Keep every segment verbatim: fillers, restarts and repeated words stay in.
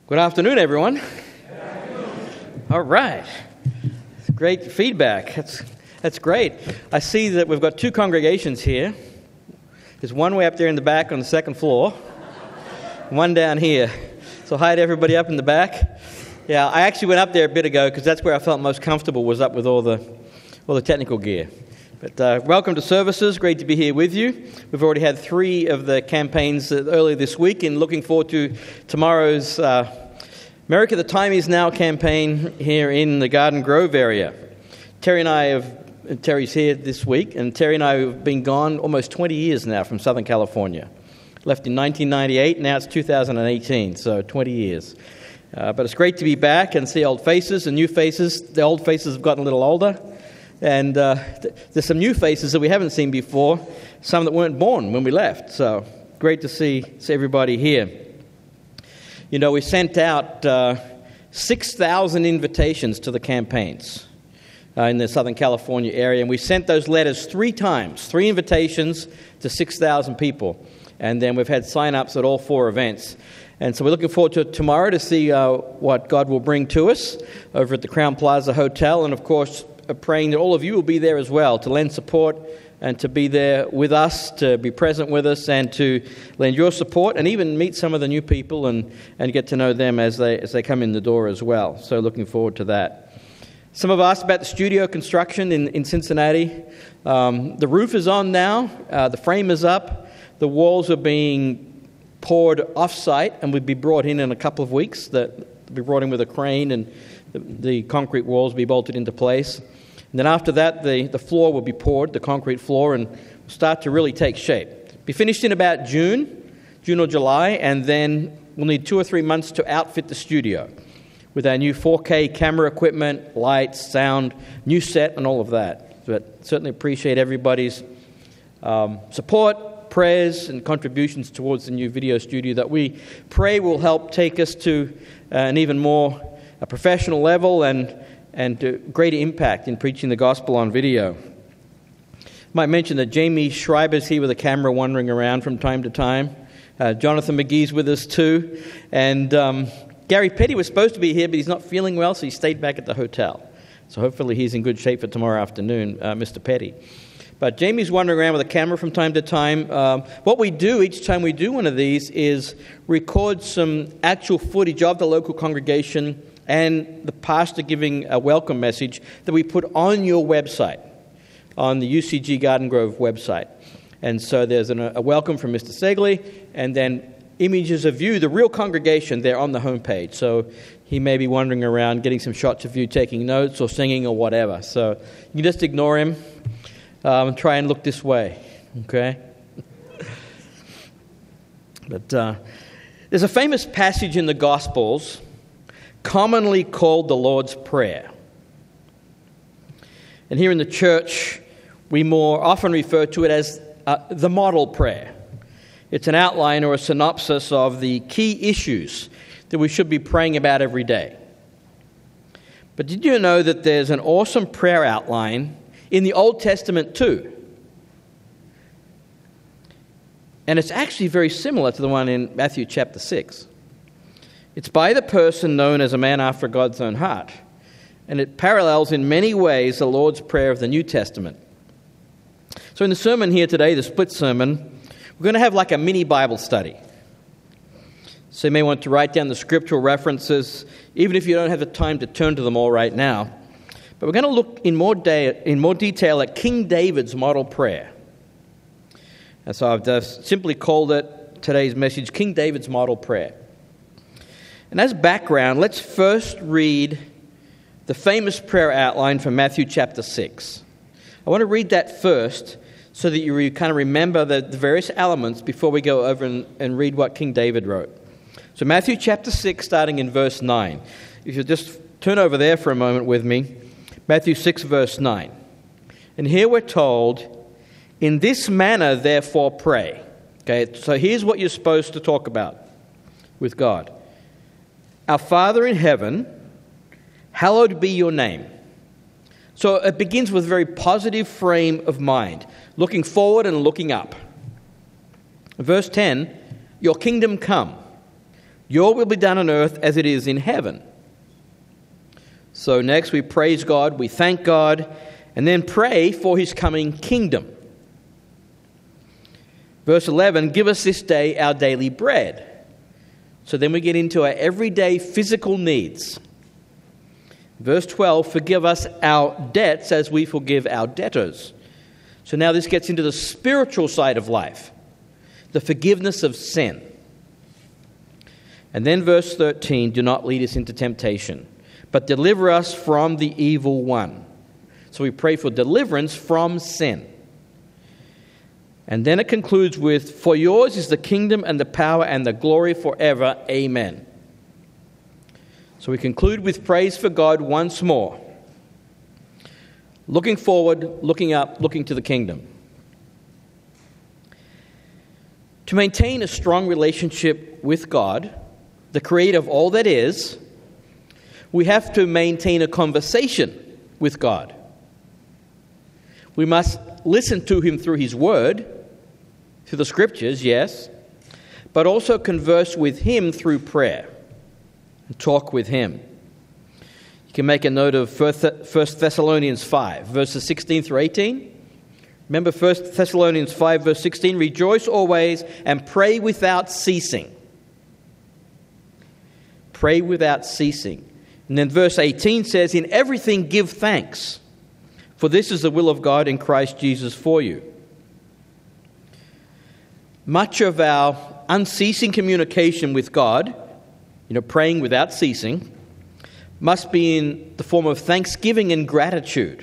Good afternoon, everyone. Good afternoon. All right. Great feedback. That's that's great. I see that we've got two congregations here. There's one way up there in the back on the second floor, one down here. So hi to everybody up in the back. Yeah, I actually went up there a bit ago because that's where I felt most comfortable, was up with all the all the technical gear. But uh, welcome to services. Great to be here with you. We've already had three of the campaigns uh, earlier this week, and looking forward to tomorrow's uh, America the Time Is Now campaign here in the Garden Grove area. Terry and I have, Terry's here this week, and Terry and I have been gone almost twenty years now from Southern California. Left in nineteen ninety-eight, now it's two thousand eighteen, so twenty years. Uh, but it's great to be back and see old faces and new faces. The old faces have gotten a little older. And uh, th- there's some new faces that we haven't seen before, some that weren't born when we left. So great to see, see everybody here. You know, we sent out uh, six thousand invitations to the campaigns uh, in the Southern California area. And we sent those letters three times, three invitations to six thousand people. And then we've had sign-ups at all four events. And so we're looking forward to tomorrow to see uh, what God will bring to us over at the Crown Plaza Hotel. And, of course, praying that all of you will be there as well to lend support and to be there with us, to be present with us and to lend your support and even meet some of the new people and, and get to know them as they as they come in the door as well. So looking forward to that. Some have asked about the studio construction in, in Cincinnati. Um, the roof is on now. Uh, the frame is up. The walls are being poured off-site and will be brought in in a couple of weeks. That will be brought in with a crane and the, the concrete walls will be bolted into place. And then after that, the, the floor will be poured, the concrete floor, and will start to really take shape. Be finished in about June, June or July, and then we'll need two or three months to outfit the studio with our new four K camera equipment, lights, sound, new set, and all of that. But certainly appreciate everybody's um, support, prayers, and contributions towards the new video studio that we pray will help take us to uh, an even more a professional level and and uh, greater impact in preaching the gospel on video. Might mention that Jamie Schreiber's here with a camera wandering around from time to time. Uh, Jonathan McGee's with us too. And um, Gary Petty was supposed to be here, but he's not feeling well, so he stayed back at the hotel. So hopefully he's in good shape for tomorrow afternoon, uh, Mister Petty. But Jamie's wandering around with a camera from time to time. Um, what we do each time we do one of these is record some actual footage of the local congregation and the pastor giving a welcome message that we put on your website, on the U C G Garden Grove website. And so there's an, a welcome from Mister Segley, and then images of you, the real congregation, there on the homepage. So he may be wandering around, getting some shots of you, taking notes or singing or whatever. So you can just ignore him um, and try and look this way, okay? But uh, there's a famous passage in the Gospels commonly called the Lord's Prayer. And here in the church, we more often refer to it as uh, the model prayer. It's an outline or a synopsis of the key issues that we should be praying about every day. But did you know that there's an awesome prayer outline in the Old Testament too? And it's actually very similar to the one in Matthew chapter six. It's by the person known as a man after God's own heart. And it parallels in many ways the Lord's Prayer of the New Testament. So in the sermon here today, the split sermon, we're going to have like a mini Bible study. So you may want to write down the scriptural references, even if you don't have the time to turn to them all right now. But we're going to look in more, day, in more detail at King David's model prayer. And so I've just simply called it, today's message, King David's model prayer. And as background, let's first read the famous prayer outline from Matthew chapter six. I want to read that first so that you re- kind of remember the, the various elements before we go over and, and read what King David wrote. So Matthew chapter six, starting in verse nine. If you'll just turn over there for a moment with me. Matthew six, verse nine. And here we're told, "In this manner, therefore, pray." Okay, so here's what you're supposed to talk about with God. "Our Father in heaven, hallowed be your name." So it begins with a very positive frame of mind, looking forward and looking up. Verse ten, "Your kingdom come. Your will be done on earth as it is in heaven. So next we praise God, we thank God, and then pray for his coming kingdom. Verse eleven, give us this day our daily bread. So then we get into our everyday physical needs. Verse twelve, forgive us our debts as we forgive our debtors. So now this gets into the spiritual side of life, the forgiveness of sin. And then verse thirteen, do not lead us into temptation, but deliver us from the evil one. So we pray for deliverance from sin. And then it concludes with, for yours is the kingdom and the power and the glory forever. Amen. So we conclude with praise for God once more. Looking forward, looking up, looking to the kingdom. To maintain a strong relationship with God, the creator of all that is, we have to maintain a conversation with God. We must listen to him through his word, through the scriptures, yes, but also converse with him through prayer and talk with him. You can make a note of First Thessalonians five, verses sixteen through eighteen. Remember First Thessalonians five, verse sixteen, rejoice always and pray without ceasing. Pray without ceasing. And then verse eighteen says, in everything give thanks, for this is the will of God in Christ Jesus for you. Much of our unceasing communication with God, you know, praying without ceasing, must be in the form of thanksgiving and gratitude.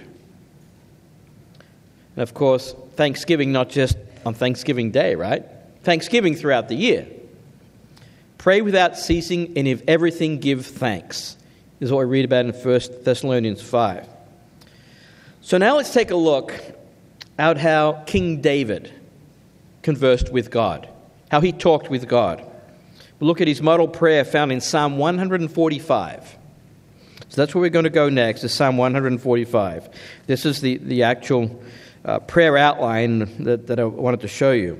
And of course, thanksgiving not just on Thanksgiving Day, right? Thanksgiving throughout the year. Pray without ceasing, and in everything give thanks. This is what we read about in First Thessalonians five. So now let's take a look at how King David conversed with God, how he talked with God. We'll look at his model prayer found in Psalm one forty-five. So that's where we're going to go next, is Psalm one forty-five. This is the, the actual uh, prayer outline that, that I wanted to show you.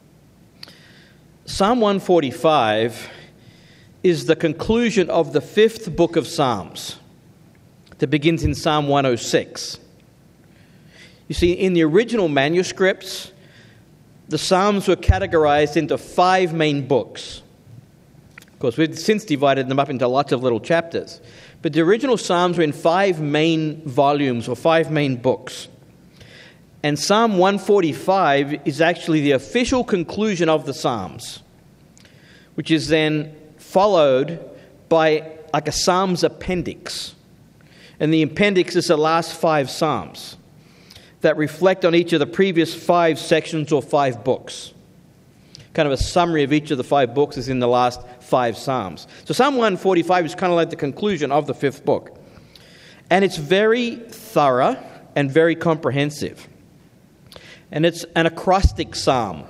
Psalm one forty-five is the conclusion of the fifth book of Psalms that begins in Psalm one oh six. You see, in the original manuscripts, the Psalms were categorized into five main books. Of course, we've since divided them up into lots of little chapters. But the original Psalms were in five main volumes or five main books. And Psalm one forty-five is actually the official conclusion of the Psalms, which is then followed by like a Psalms appendix. And the appendix is the last five Psalms that reflect on each of the previous five sections or five books. Kind of a summary of each of the five books is in the last five Psalms. So Psalm one forty-five is kind of like the conclusion of the fifth book. And it's very thorough and very comprehensive. And it's an acrostic psalm.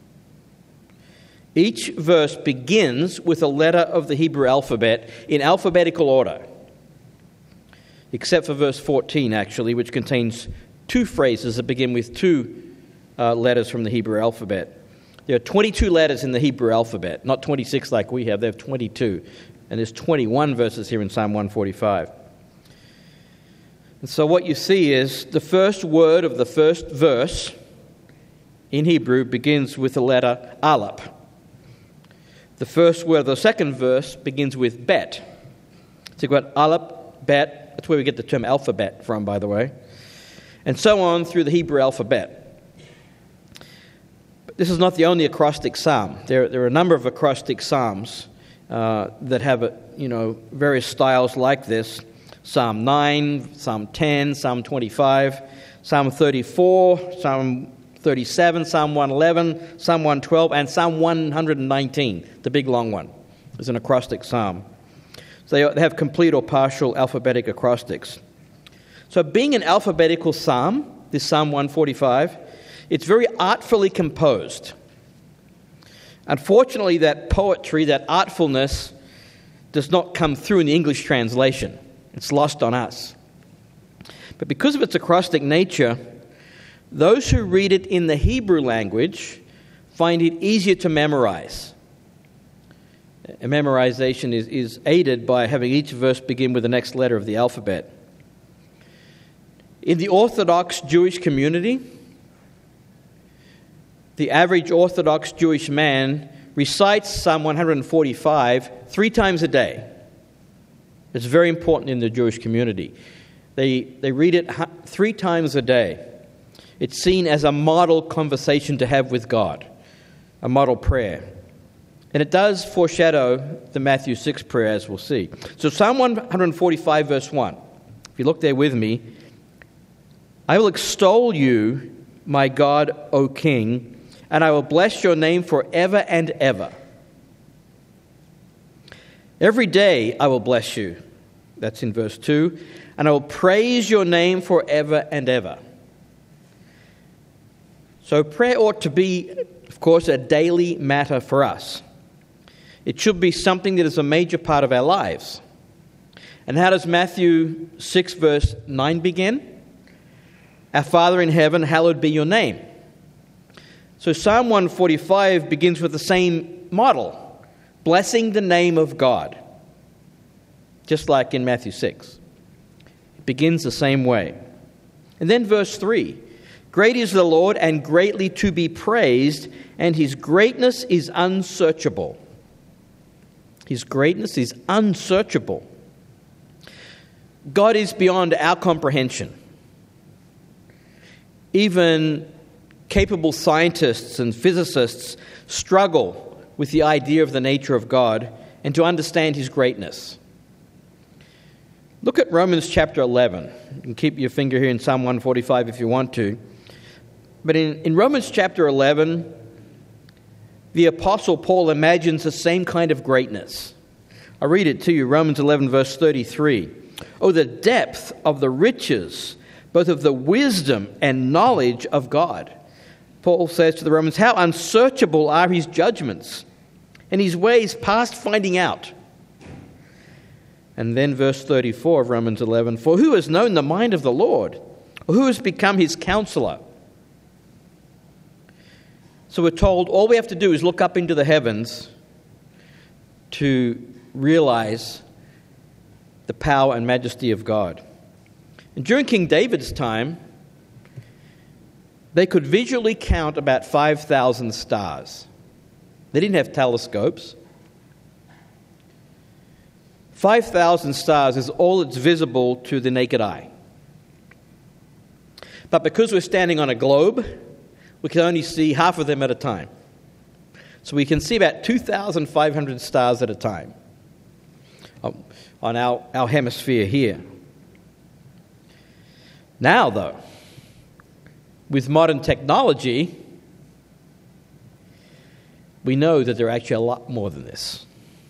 Each verse begins with a letter of the Hebrew alphabet in alphabetical order. Except for verse fourteen, actually, which contains two phrases that begin with two uh, letters from the Hebrew alphabet. There are twenty-two letters in the Hebrew alphabet, not twenty-six like we have. They have twenty-two. And there's twenty-one verses here in Psalm one forty-five. And so what you see is the first word of the first verse in Hebrew begins with the letter Aleph. The first word of the second verse begins with Bet. So you've got Aleph, Bet. That's where we get the term alphabet from, by the way. And so on through the Hebrew alphabet. But this is not the only acrostic psalm. There, there are a number of acrostic psalms uh, that have, a, you know, various styles like this. Psalm nine, Psalm ten, Psalm twenty-five, Psalm thirty-four, Psalm thirty-seven, Psalm one eleven, Psalm one twelve, and Psalm one nineteen, the big long one, is an acrostic psalm. So they have complete or partial alphabetic acrostics. So being an alphabetical psalm, this Psalm one forty-five, it's very artfully composed. Unfortunately, that poetry, that artfulness, does not come through in the English translation. It's lost on us. But because of its acrostic nature, those who read it in the Hebrew language find it easier to memorize. And memorization is, is aided by having each verse begin with the next letter of the alphabet. In the Orthodox Jewish community, the average Orthodox Jewish man recites Psalm one forty-five three times a day. It's very important in the Jewish community. They, they read it three times a day. It's seen as a model conversation to have with God, a model prayer. And it does foreshadow the Matthew six prayer, as we'll see. So Psalm one forty-five, verse one. If you look there with me, I will extol you, my God, O King, and I will bless your name forever and ever. Every day I will bless you. That's in verse two. And I will praise your name forever and ever. So prayer ought to be, of course, a daily matter for us. It should be something that is a major part of our lives. And how does Matthew six, verse nine begin? Our Father in heaven, hallowed be your name. So Psalm one forty-five begins with the same model, blessing the name of God, just like in Matthew six. It begins the same way. And then verse three, great is the Lord and greatly to be praised, and his greatness is unsearchable. His greatness is unsearchable. God is beyond our comprehension. Even capable scientists and physicists struggle with the idea of the nature of God and to understand his greatness. Look at Romans chapter eleven. You can keep your finger here in Psalm one forty-five if you want to. But in, in Romans chapter eleven, the Apostle Paul imagines the same kind of greatness. I'll read it to you, Romans eleven, verse thirty-three. Oh, the depth of the riches, both of the wisdom and knowledge of God. Paul says to the Romans, how unsearchable are his judgments, and his ways past finding out. And then verse thirty-four of Romans eleven, for who has known the mind of the Lord? Or who has become his counselor? So we're told all we have to do is look up into the heavens to realize the power and majesty of God. And during King David's time, they could visually count about five thousand stars. They didn't have telescopes. five thousand stars is all that's visible to the naked eye. But because we're standing on a globe, we can only see half of them at a time. So we can see about two thousand five hundred stars at a time on our, our hemisphere here. Now, though, with modern technology, we know that there are actually a lot more than this.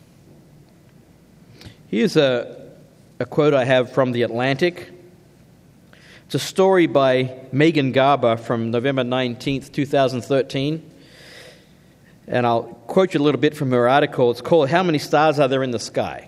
Here's a, a quote I have from The Atlantic. It's a story by Megan Garber from November nineteenth, twenty thirteen. And I'll quote you a little bit from her article. It's called, How Many Stars Are There in the Sky?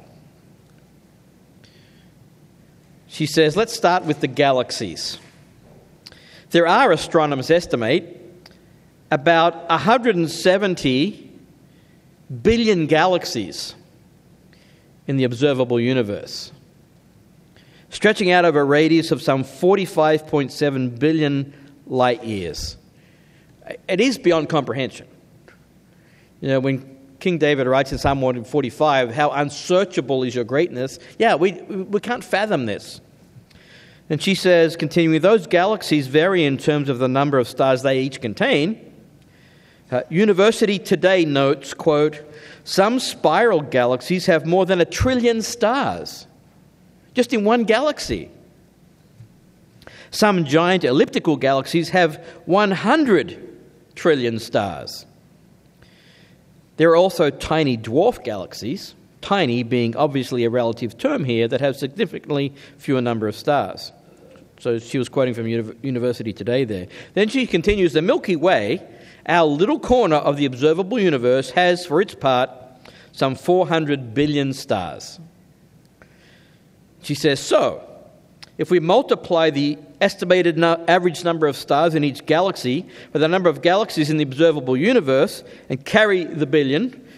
She says, let's start with the galaxies. There are, astronomers estimate, about one hundred seventy billion galaxies in the observable universe, stretching out over a radius of some forty-five point seven billion light years. It is beyond comprehension. You know, when King David writes in Psalm one forty-five, how unsearchable is your greatness, yeah, we we can't fathom this. And she says, continuing, those galaxies vary in terms of the number of stars they each contain. Uh, University Today notes, quote, some spiral galaxies have more than a trillion stars, just in one galaxy. Some giant elliptical galaxies have one hundred trillion stars. There are also tiny dwarf galaxies, tiny being obviously a relative term here, that have significantly fewer number of stars. So she was quoting from University Today there. Then she continues, the Milky Way, our little corner of the observable universe, has, for its part, some four hundred billion stars. She says, so, if we multiply the estimated no- average number of stars in each galaxy by the number of galaxies in the observable universe and carry the billion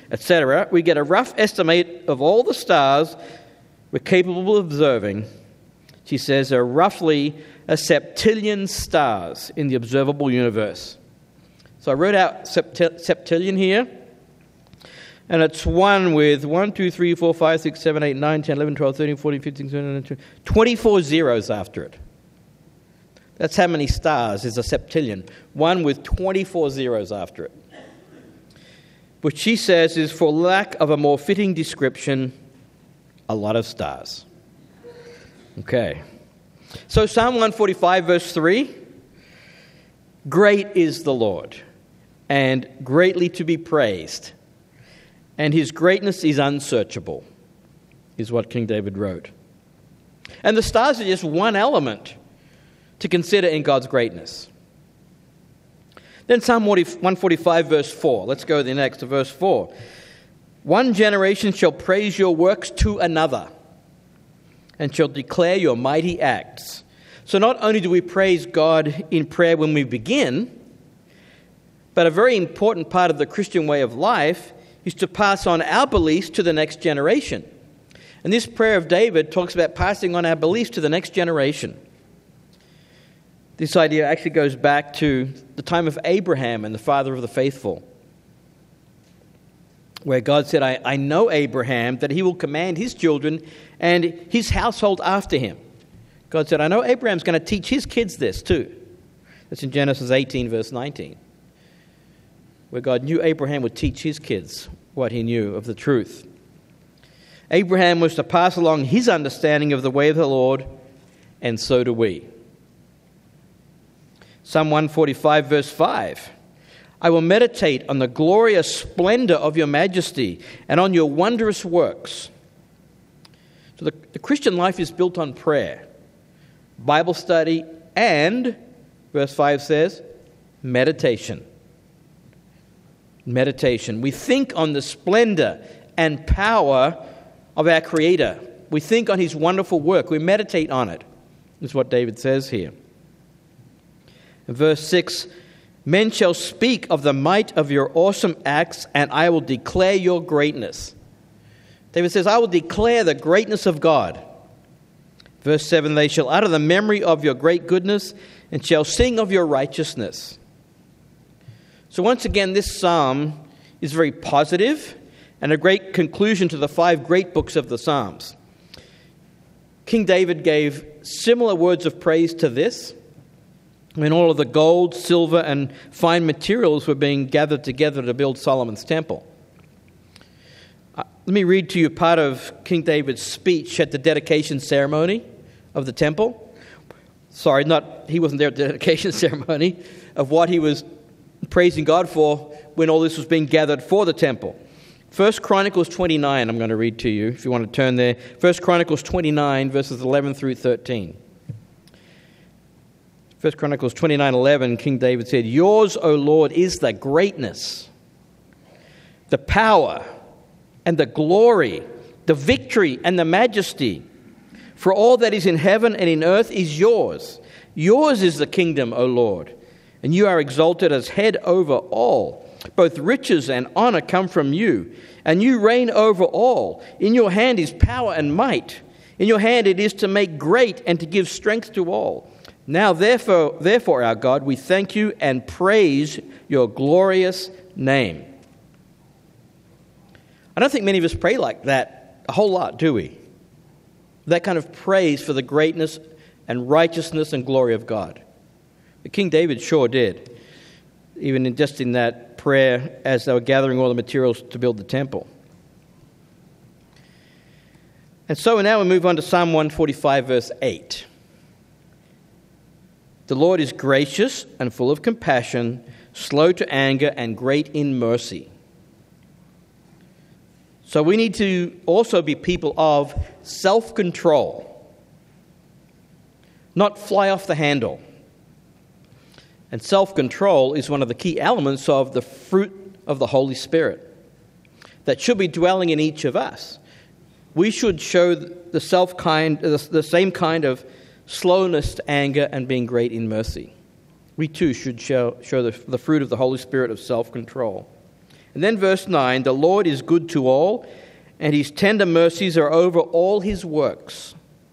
et cetera, we get a rough estimate of all the stars we're capable of observing. She says there are roughly a septillion stars in the observable universe. So I wrote out sept- septillion here, and it's one with one, two, three, four, five, six, seven, eight, nine, ten, eleven, twelve, thirteen, fourteen, fifteen, sixteen, twenty-four zeros after it. That's how many stars is a septillion. One with twenty-four zeros after it. Which she says is, for lack of a more fitting description, a lot of stars. Okay. So Psalm one forty-five verse three, great is the Lord, and greatly to be praised, and his greatness is unsearchable, is what King David wrote. And the stars are just one element to consider in God's greatness. Then Psalm one forty-five verse four. Let's go the next to verse four. One generation shall praise your works to another, and shall declare your mighty acts. So not only do we praise God in prayer when we begin, but a very important part of the Christian way of life is to pass on our beliefs to the next generation. And this prayer of David talks about passing on our beliefs to the next generation. This idea actually goes back to the time of Abraham and the father of the faithful, where God said, I, I know Abraham, that he will command his children and his household after him. God said, I know Abraham's going to teach his kids this too. That's in Genesis eighteen, verse nineteen, where God knew Abraham would teach his kids what he knew of the truth. Abraham was to pass along his understanding of the way of the Lord, and so do we. Psalm one forty-five, verse five. I will meditate on the glorious splendor of your majesty and on your wondrous works. So the, the Christian life is built on prayer, Bible study, and, verse five says, meditation. Meditation. We think on the splendor and power of our Creator. We think on his wonderful work. We meditate on it, is what David says here. In verse six, men shall speak of the might of your awesome acts, and I will declare your greatness. David says, I will declare the greatness of God. Verse seven, they shall utter the memory of your great goodness, and shall sing of your righteousness. So once again, this psalm is very positive and a great conclusion to the five great books of the Psalms. King David gave similar words of praise to this, when all of the gold, silver, and fine materials were being gathered together to build Solomon's temple. Uh, let me read to you part of King David's speech at the dedication ceremony of the temple. Sorry, not he wasn't there at the dedication ceremony, of what he was praising God for when all this was being gathered for the temple. First Chronicles twenty-nine, I'm going to read to you, if you want to turn there. First Chronicles twenty-nine, verses eleven through thirteen. First Chronicles twenty-nine eleven, King David said, yours, O Lord, is the greatness, the power, and the glory, the victory, and the majesty. For all that is in heaven and in earth is yours. Yours is the kingdom, O Lord, and you are exalted as head over all. Both riches and honor come from you, and you reign over all. In your hand is power and might. In your hand it is to make great and to give strength to all. Now, therefore, therefore, our God, we thank you and praise your glorious name. I don't think many of us pray like that a whole lot, do we? That kind of praise for the greatness and righteousness and glory of God. But King David sure did, even in just in that prayer as they were gathering all the materials to build the temple. And so now we move on to Psalm one forty-five, verse eight. The Lord is gracious and full of compassion, slow to anger, and great in mercy. So we need to also be people of self-control, not fly off the handle. And self-control is one of the key elements of the fruit of the Holy Spirit that should be dwelling in each of us. We should show the self kind, the same kind of slowness to anger and being great in mercy. We too should show, show the, the fruit of the Holy Spirit of self-control. And then verse nine, the Lord is good to all, and his tender mercies are over all his works.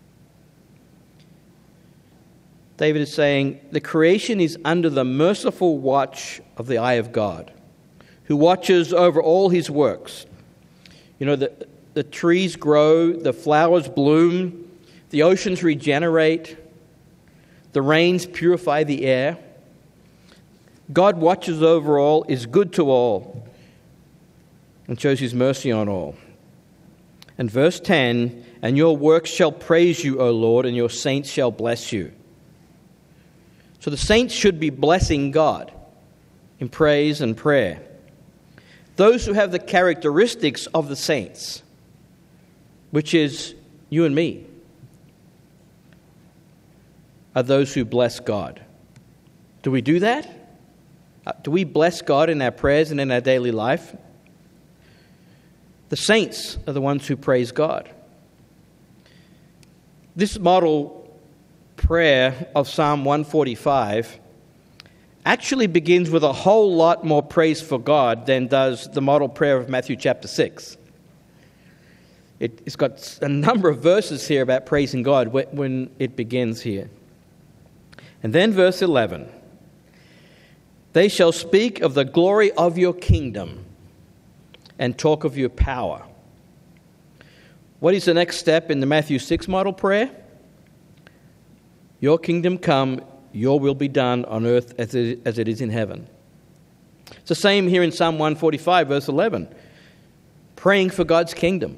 David is saying, the creation is under the merciful watch of the eye of God, who watches over all his works. You know, the, the trees grow, the flowers bloom, the oceans regenerate, the rains purify the air. God watches over all, is good to all, and shows his mercy on all. And verse ten, and your works shall praise you, O Lord, and your saints shall bless you. So the saints should be blessing God in praise and prayer. Those who have the characteristics of the saints, which is you and me, are those who bless God. Do we do that? Do we bless God in our prayers and in our daily life? The saints are the ones who praise God. This model prayer of Psalm one forty-five actually begins with a whole lot more praise for God than does the model prayer of Matthew chapter six. It, it's got a number of verses here about praising God when it begins here. And then verse eleven, they shall speak of the glory of your kingdom and talk of your power. What is the next step in the Matthew six model prayer? Your kingdom come, your will be done on earth as it, as it is in heaven. It's the same here in Psalm one forty-five, verse eleven. Praying for God's kingdom.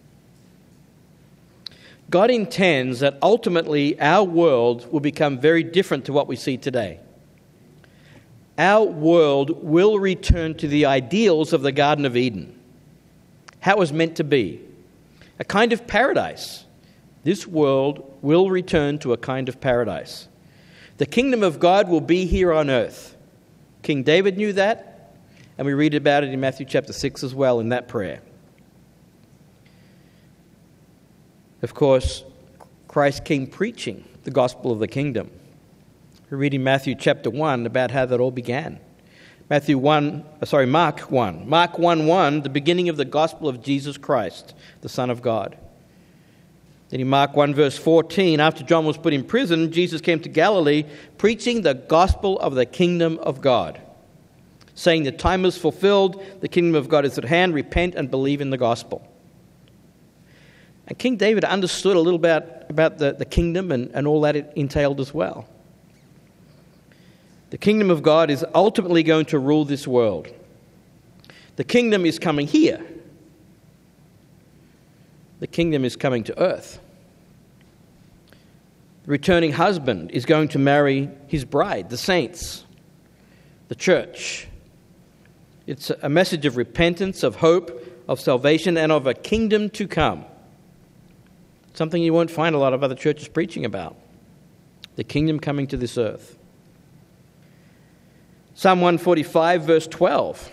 God intends that ultimately our world will become very different to what we see today. Our world will return to the ideals of the Garden of Eden. How it was meant to be. A kind of paradise. This world will return to a kind of paradise. The kingdom of God will be here on earth. King David knew that, and we read about it in Matthew chapter six as well in that prayer. Of course, Christ came preaching the gospel of the kingdom. We read in Matthew chapter one about how that all began. Matthew one, sorry, Mark one. Mark one one, the beginning of the gospel of Jesus Christ, the Son of God. Then in Mark one verse fourteen, after John was put in prison, Jesus came to Galilee preaching the gospel of the kingdom of God, saying the time is fulfilled, the kingdom of God is at hand, repent and believe in the gospel. And King David understood a little about, about the, the kingdom and, and all that it entailed as well. The kingdom of God is ultimately going to rule this world. The kingdom is coming here. The kingdom is coming to earth. The returning husband is going to marry his bride, the saints, the church. It's a message of repentance, of hope, of salvation, and of a kingdom to come. Something you won't find a lot of other churches preaching about. The kingdom coming to this earth. Psalm one forty-five, verse twelve.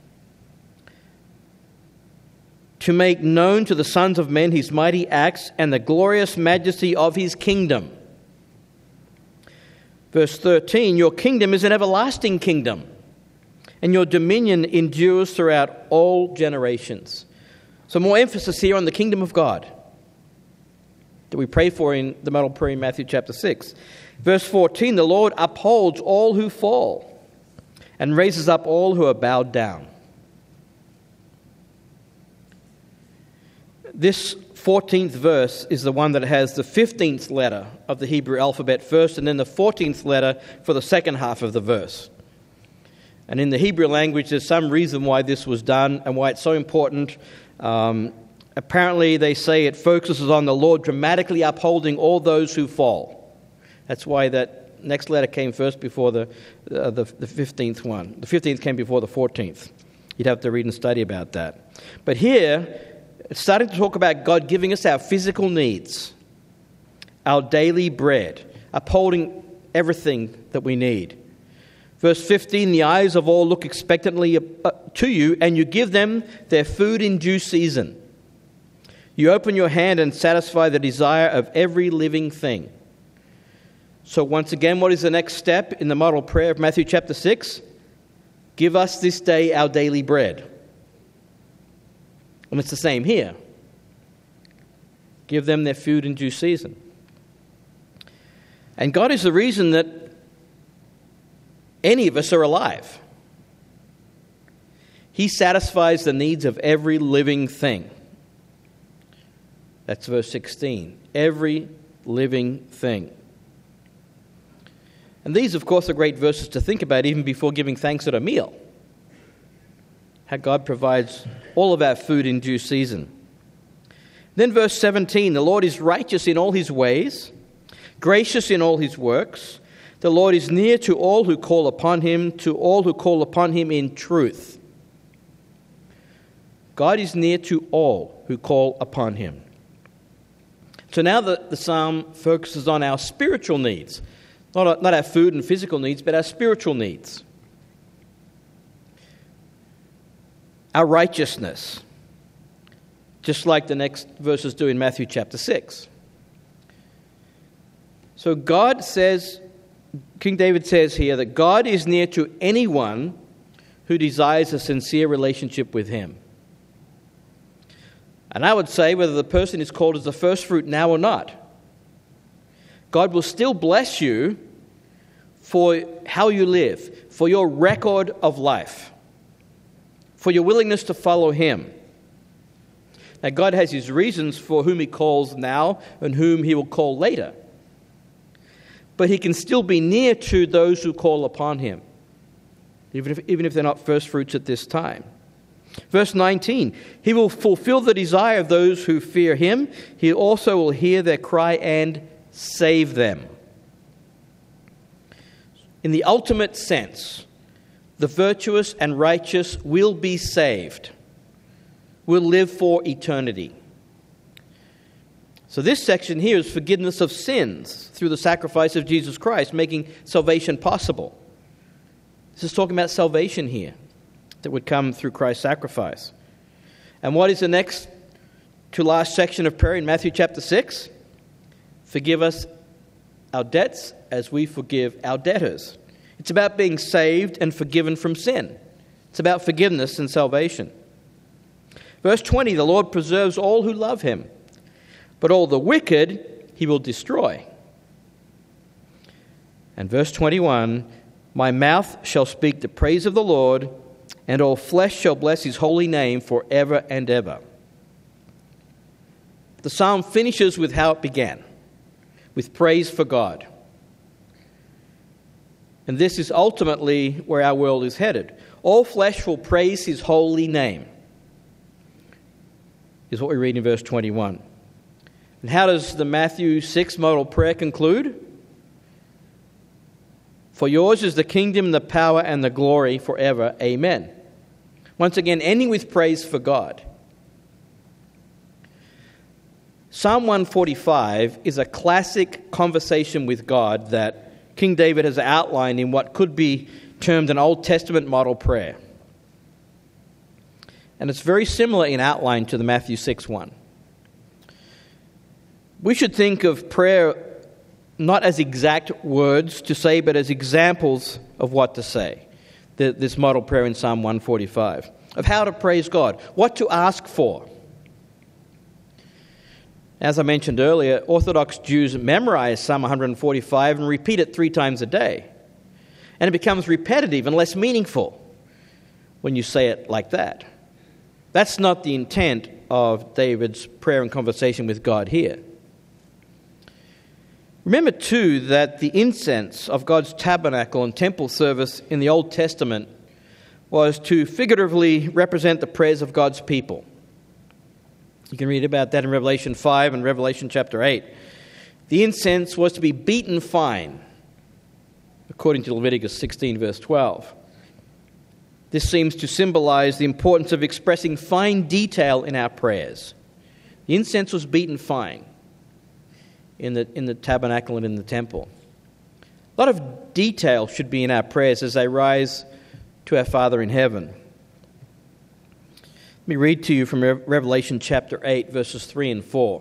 To make known to the sons of men his mighty acts and the glorious majesty of his kingdom. Verse thirteen, your kingdom is an everlasting kingdom, and your dominion endures throughout all generations. So more emphasis here on the kingdom of God that we pray for in the model prayer in Matthew chapter six. Verse fourteen, the Lord upholds all who fall and raises up all who are bowed down. This fourteenth verse is the one that has the fifteenth letter of the Hebrew alphabet first, and then the fourteenth letter for the second half of the verse. And in the Hebrew language, there's some reason why this was done and why it's so important. Um, apparently, they say it focuses on the Lord dramatically upholding all those who fall. That's why that next letter came first before the, uh, the the fifteenth one. The fifteenth came before the fourteenth. You'd have to read and study about that. But here, it's starting to talk about God giving us our physical needs, our daily bread, upholding everything that we need. Verse fifteen, the eyes of all look expectantly to you, and you give them their food in due season. You open your hand and satisfy the desire of every living thing. So once again, what is the next step in the model prayer of Matthew chapter six? Give us this day our daily bread. And it's the same here. Give them their food in due season. And God is the reason that any of us are alive. He satisfies the needs of every living thing. That's verse sixteen. Every living thing. And these, of course, are great verses to think about even before giving thanks at a meal. How God provides all of our food in due season. Then verse seventeen, the Lord is righteous in all his ways, gracious in all his works. The Lord is near to all who call upon him, to all who call upon him in truth. God is near to all who call upon him. So now the, the psalm focuses on our spiritual needs. Not our, not our food and physical needs, but our spiritual needs. Our righteousness. Just like the next verses do in Matthew chapter six. So God says, King David says here that God is near to anyone who desires a sincere relationship with him. And I would say whether the person is called as the first fruit now or not, God will still bless you for how you live, for your record of life, for your willingness to follow him. Now, God has his reasons for whom he calls now and whom he will call later. But he can still be near to those who call upon him, even if, even if they're not first fruits at this time. Verse nineteen, he will fulfill the desire of those who fear him. He also will hear their cry and save them. In the ultimate sense, the virtuous and righteous will be saved, will live for eternity. So this section here is forgiveness of sins through the sacrifice of Jesus Christ, making salvation possible. This is talking about salvation here that would come through Christ's sacrifice. And what is the next to last section of prayer in Matthew chapter six? Forgive us our debts as we forgive our debtors. It's about being saved and forgiven from sin. It's about forgiveness and salvation. Verse twenty, the Lord preserves all who love him, but all the wicked he will destroy. And verse twenty-one, my mouth shall speak the praise of the Lord, and all flesh shall bless his holy name forever and ever. The psalm finishes with how it began, with praise for God. And this is ultimately where our world is headed. All flesh will praise his holy name, is what we read in verse twenty-one. And how does the Matthew six model prayer conclude? For yours is the kingdom, the power, and the glory forever. Amen. Once again, ending with praise for God. Psalm one forty-five is a classic conversation with God that King David has outlined in what could be termed an Old Testament model prayer. And it's very similar in outline to the Matthew six one. We should think of prayer not as exact words to say, but as examples of what to say. The, this model prayer in Psalm one forty-five, of how to praise God, what to ask for. As I mentioned earlier, Orthodox Jews memorize Psalm one forty-five and repeat it three times a day. And it becomes repetitive and less meaningful when you say it like that. That's not the intent of David's prayer and conversation with God here. Remember, too, that the incense of God's tabernacle and temple service in the Old Testament was to figuratively represent the prayers of God's people. You can read about that in Revelation five and Revelation chapter eight. The incense was to be beaten fine, according to Leviticus sixteen, verse twelve. This seems to symbolize the importance of expressing fine detail in our prayers. The incense was beaten fine in the in the tabernacle and in the temple. A lot of detail should be in our prayers as they rise to our Father in heaven. Let me read to you from Revelation chapter eight, verses three and four.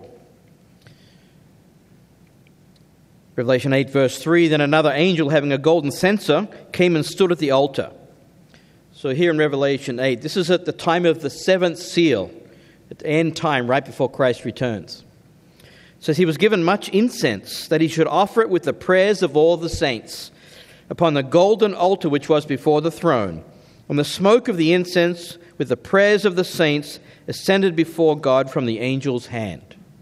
Revelation eight, verse three, then another angel having a golden censer came and stood at the altar. So here in Revelation eight, this is at the time of the seventh seal, at the end time, right before Christ returns. It says, he was given much incense, that he should offer it with the prayers of all the saints, upon the golden altar which was before the throne. And the smoke of the incense with the prayers of the saints ascended before God from the angel's hand.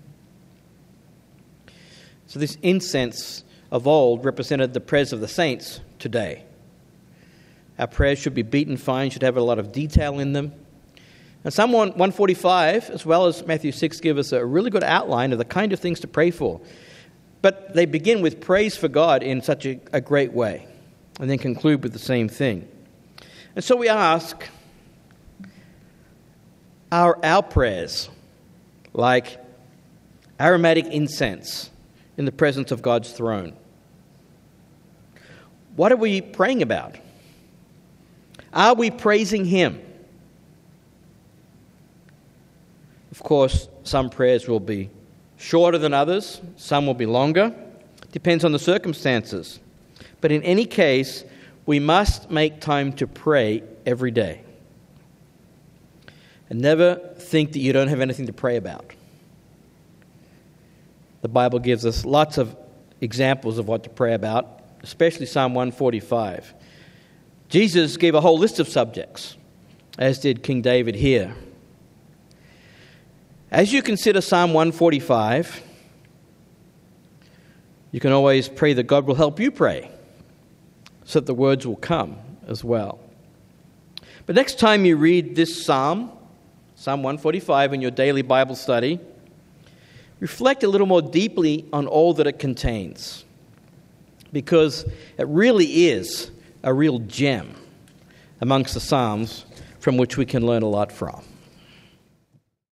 So this incense of old represented the prayers of the saints today. Our prayers should be beaten fine, should have a lot of detail in them. And Psalm one forty-five, as well as Matthew six, give us a really good outline of the kind of things to pray for. But they begin with praise for God in such a, a great way, and then conclude with the same thing. And so we ask, are our prayers like aromatic incense in the presence of God's throne? What are we praying about? Are we praising Him? Of course, some prayers will be shorter than others. Some will be longer. Depends on the circumstances. But in any case, we must make time to pray every day. And never think that you don't have anything to pray about. The Bible gives us lots of examples of what to pray about, especially Psalm one forty-five. Jesus gave a whole list of subjects, as did King David here. As you consider Psalm one forty-five, you can always pray that God will help you pray, so that the words will come as well. But next time you read this psalm, Psalm one forty-five, in your daily Bible study, reflect a little more deeply on all that it contains, because it really is a real gem amongst the Psalms from which we can learn a lot from.